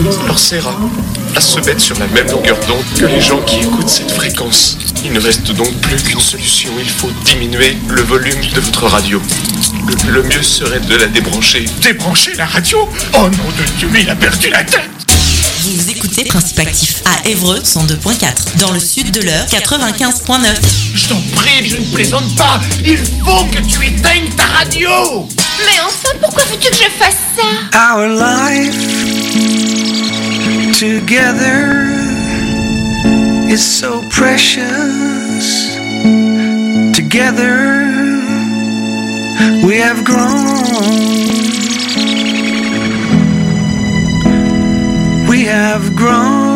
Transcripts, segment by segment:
leur sert à se mettre sur la même longueur d'onde que les gens qui écoutent cette fréquence. Il ne reste donc plus qu'une solution, il faut diminuer le volume de votre radio. Le mieux serait de la débrancher. Débrancher la radio? Oh nom de Dieu, mais il a perdu la tête! Vous écoutez Principe Actif à Évreux 102.4, dans le sud de l'Eure 95.9. Je t'en prie, je ne plaisante pas. Il faut que tu éteignes ta radio. Mais enfin, pourquoi veux-tu que je fasse ça? Our life together is so precious. Together we have grown. We have grown.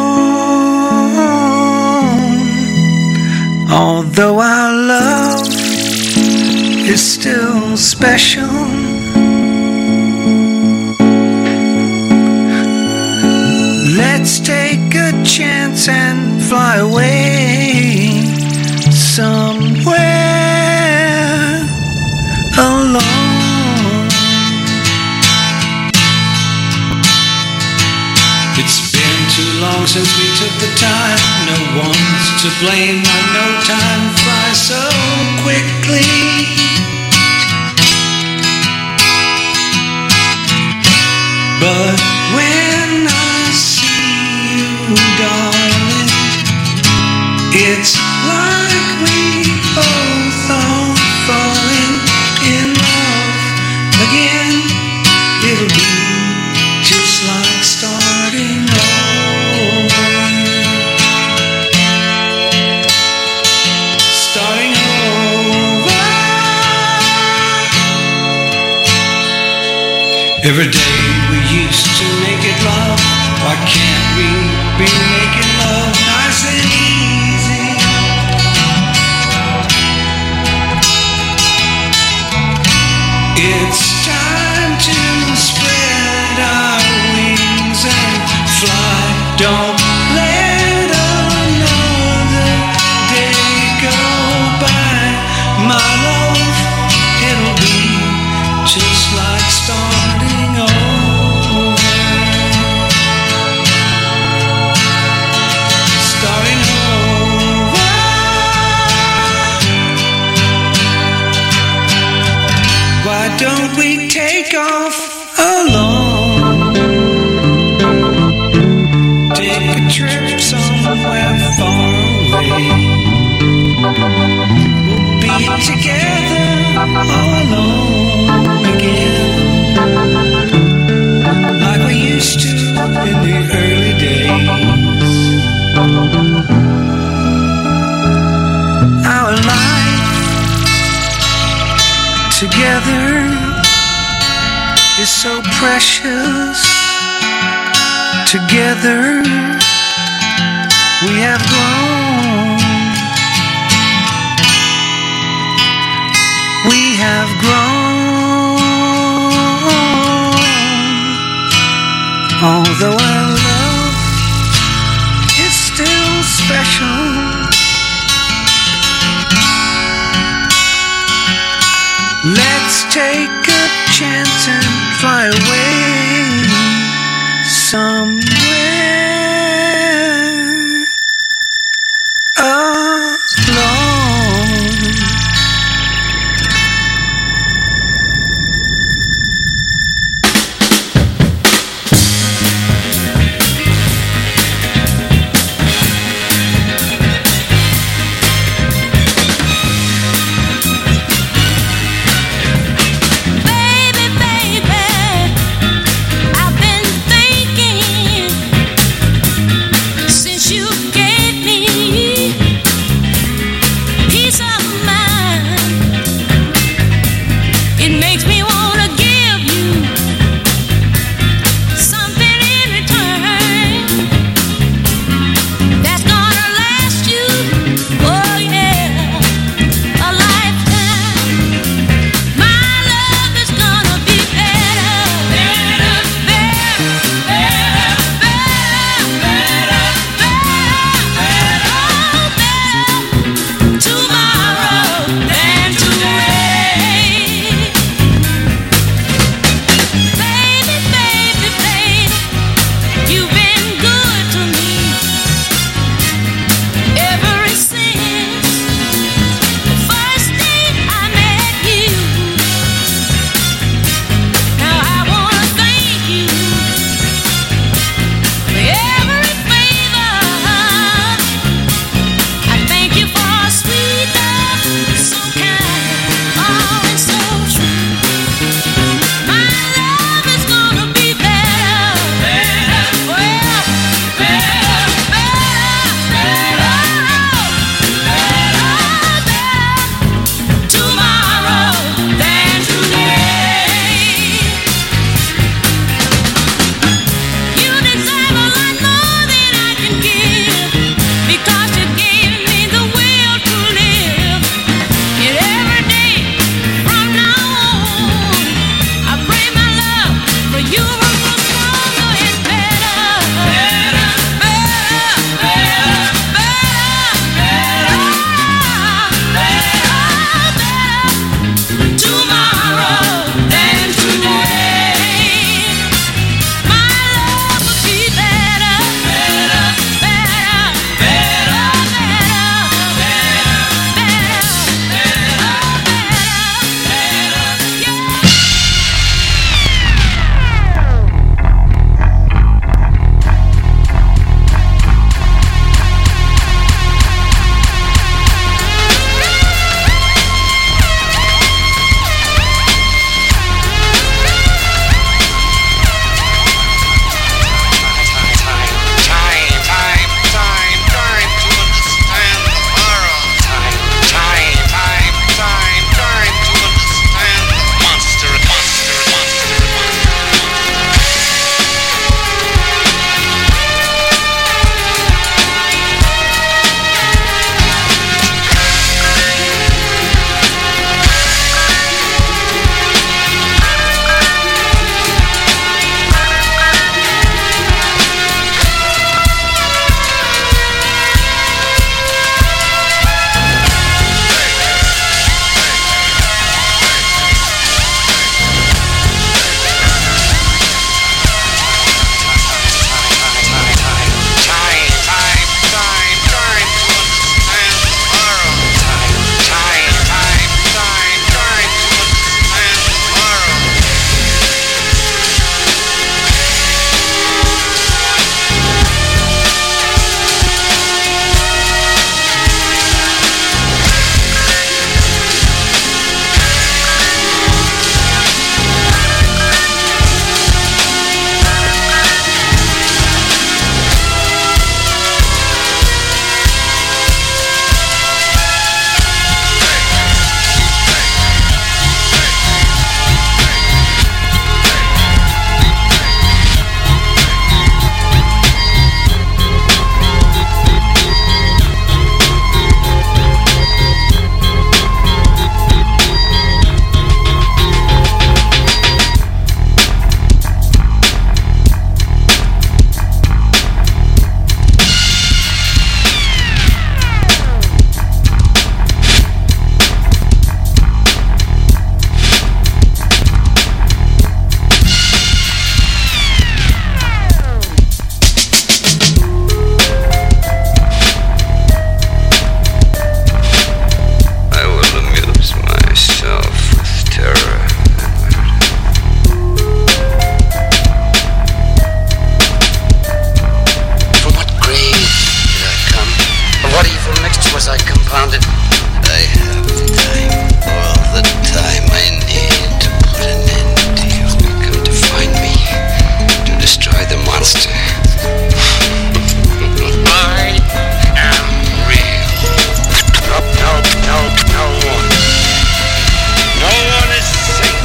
Although our love is still special, let's take a chance and fly away somewhere alone. It's been too long since we took the time. No one's to blame. I know time flies so quickly. But when I see you, darling, it's like we both are falling in love again. It'll be just like starting over. Starting over. Every day we used to make it love. Why can't we be making love nice and easy? It's time to spread our wings and fly. Don't let another day go by. My love, it'll be just like starting over. Starting over. Why don't we take off alone? Take a trip somewhere far away. We'll be together all alone again, like we used to in the early days. Our life together is so precious. Together we have grown. We have grown. Although our love is still special, let's take a chance and fly away somewhere alone. Baby, baby, I've been thinking was I compounded? I have the time, all the time I need to put an end to you. Come to find me, to destroy the monster. I am real. No one is safe.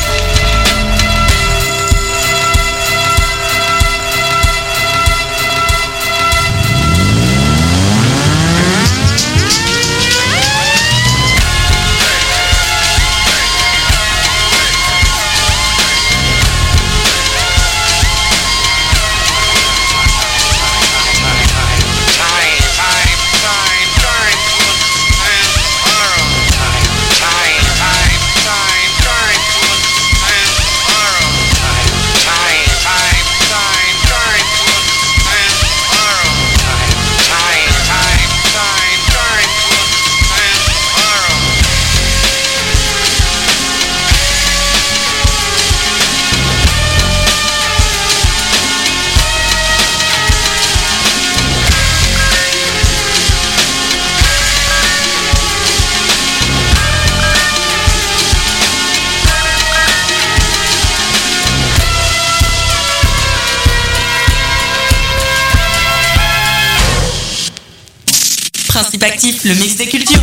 Principe Actif, le mix des cultures.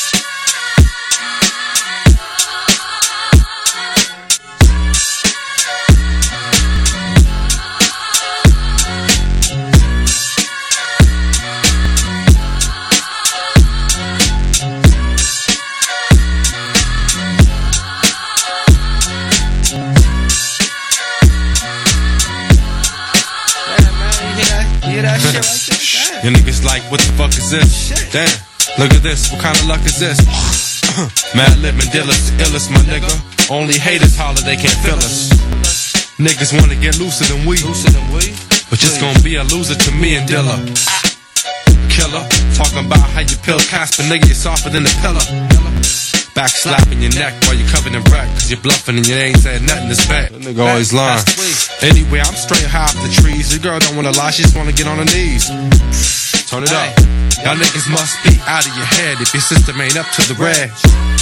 Your niggas like, what the fuck is this? Damn, look at this, what kind of luck is this? Mad Lip and Dillas, the illest, my nigga. Only haters holler, they can't feel us. Niggas wanna get looser than we, but just gonna be a loser to me and Dilla. Killer, talking about how you pill Casper, nigga, you're softer than a pillar. Back slapping your neck while you're covered in wreck, cause you're bluffing and you ain't said nothing this bad. That nigga always lying. Anyway, I'm straight high off the trees. Your girl don't wanna lie, she just wanna get on her knees. Turn it up. Y'all niggas must be out of your head if your system ain't up to the red.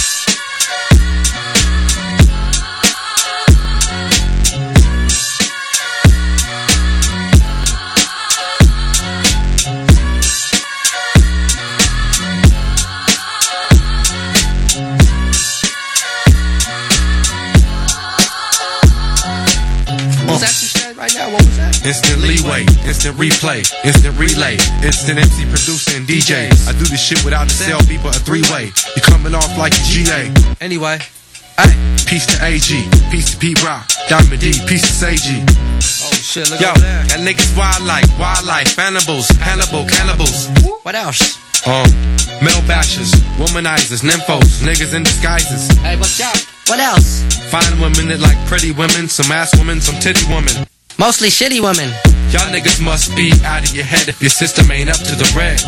Instant leeway, instant replay, instant relay, instant MC producer and DJ. I do this shit without a cell beat but a three-way. You coming off like a GA. Anyway, hey, peace to AG, peace to Pete Rock, Diamond D, peace to Seiji. Oh shit, look at that. That niggas wildlife, cannibals. What else? Male bashers, womanizers, nymphos, niggas in disguises. Hey, what's up? What else? Fine women that like pretty women, some ass women, some titty women. Mostly shitty women. Y'all niggas must be out of your head if your system ain't up to the red.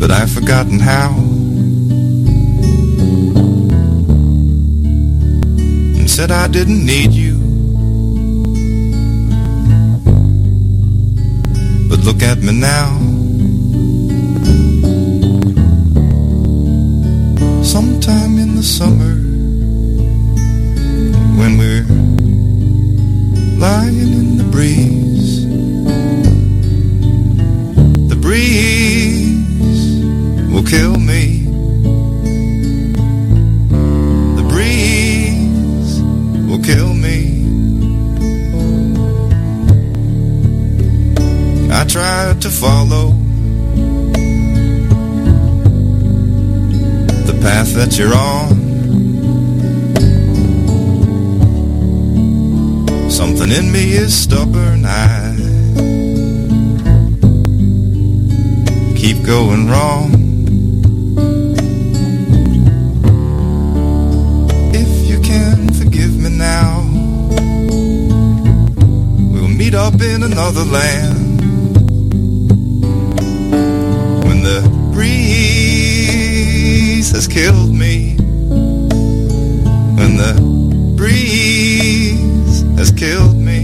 but I've forgotten how. And said I didn't need you. But look at me now. Sometime in the summer, when we're lying in the breeze, the breeze will kill me. The breeze will kill me. I tried to follow the path that you're on. Something in me is stubborn. I keep going wrong. If you can forgive me now, we'll meet up in another land. When the breeze has killed me, when the breeze has killed me.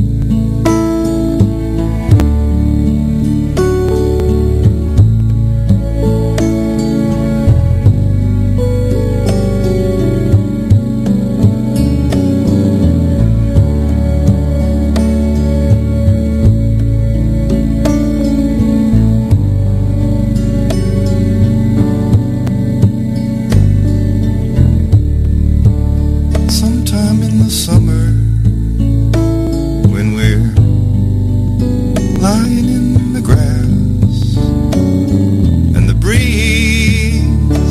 Sometime in the summer, when we're lying in the grass, and the breeze,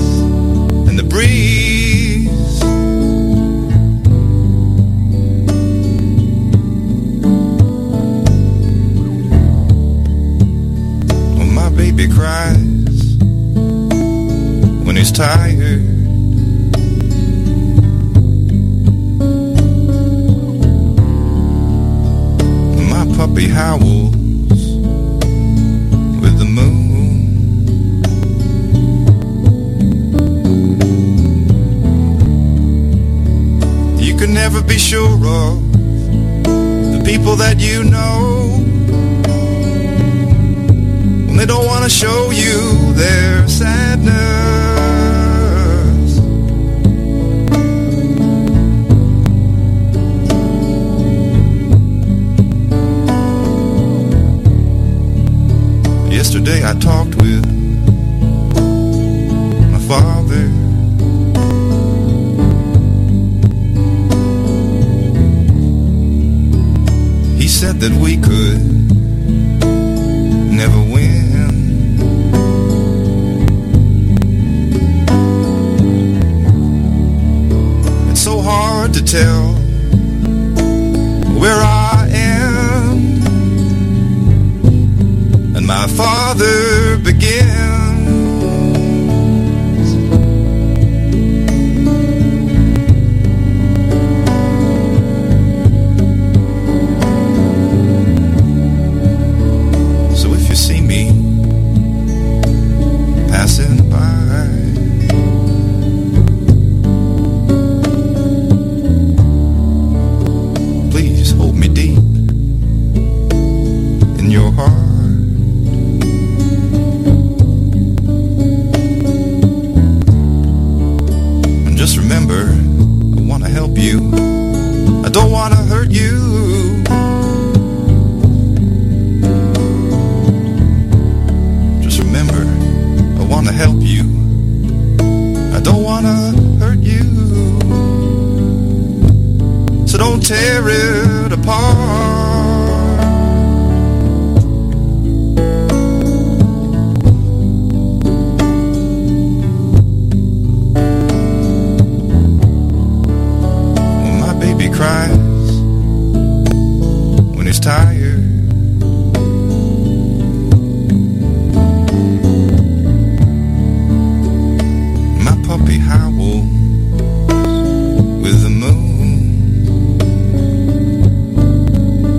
when my baby cries, when he's tired, puppy howls with the moon. You can never be sure of the people that you know when they don't want to show you their sadness. Yesterday I talked with my father. He said that we could never win. It's so hard to tell where I am. And my father begins. So if you see me passing by, please hold me deep in your heart. Just remember, I want to help you. I don't want to hurt you. Just remember, I want to help you. I don't want to hurt you. So don't tear it apart. Cries when he's tired. My puppy howls with the moon.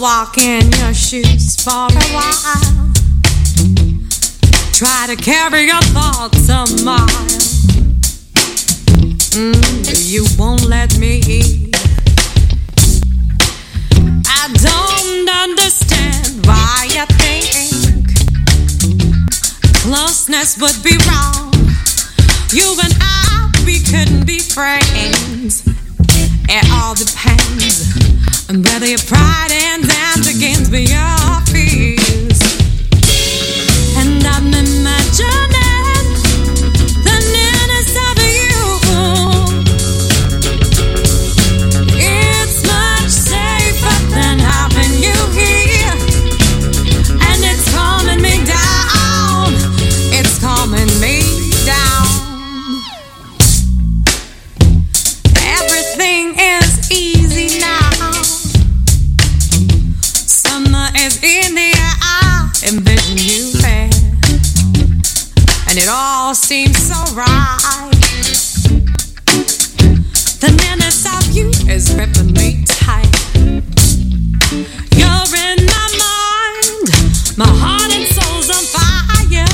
walk in your shoes for a while. Try to carry your thoughts a mile. You won't let me. I don't understand why you think closeness would be wrong. You and I, we couldn't be friends. It all depends on whether your pride ends and begins with your fears. And I'm imagining the nearness of you. It's much safer than having you here. And it's calming me down. It's calming me down. Everything is easy now. Summer is in the air. I envision you there, and it all seems so right. The nearness of you is gripping me tight. You're in my mind. My heart and soul's on fire.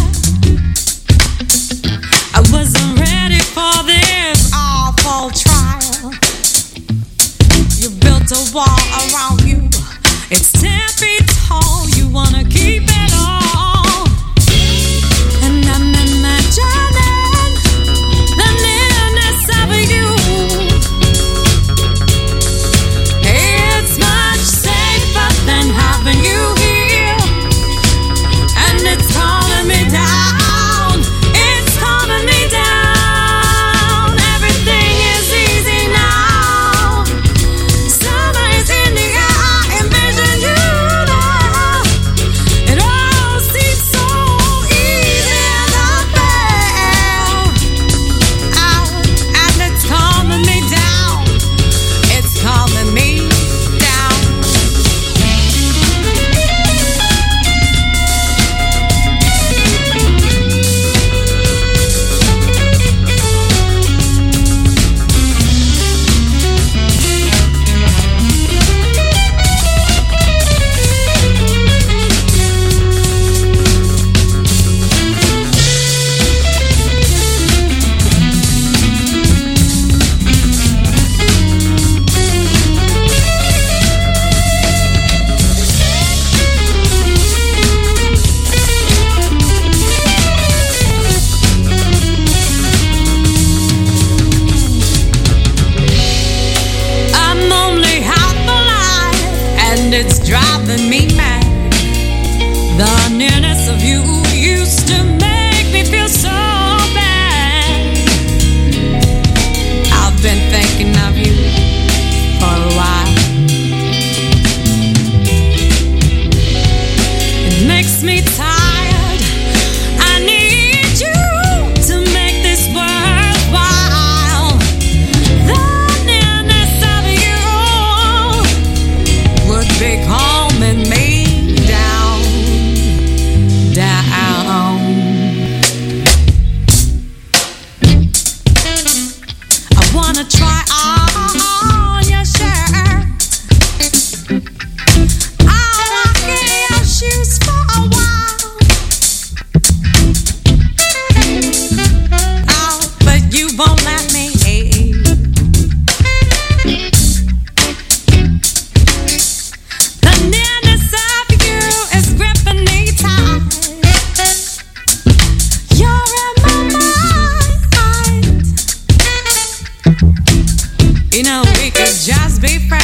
I wasn't ready for this awful trial. You built a wall around you. It's 10 feet tall. You wanna keep it all. And I'm imagining the nearness of you. It's much safer than having you here. And it's calming me down. It's calming me down. Everything is easy now. Summer is in the air. I envision you now. It all seems so easy and unfair. And it's calming me down. It's calming me down. I'm only half alive, and it's driving me mad. The nearness of you used to make me feel so bad. I've been thinking of you for a while. It makes me tired. I need you to make this worthwhile. The nearness of you would be calming me down, down. I wanna try on your shirt. I'll walk in your shoes for a while. Oh, but you won't let me. The nearness of you is gripping me tight. You're in my mind. You know we could just be friends.